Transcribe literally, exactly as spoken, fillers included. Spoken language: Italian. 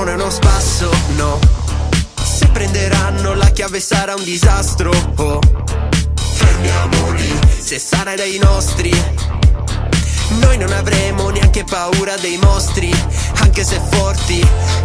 non è uno spasso, no. Se prenderanno la chiave sarà un disastro, oh. Fermiamoli, se sarai dai nostri, noi non avremo neanche paura dei mostri, anche se forti.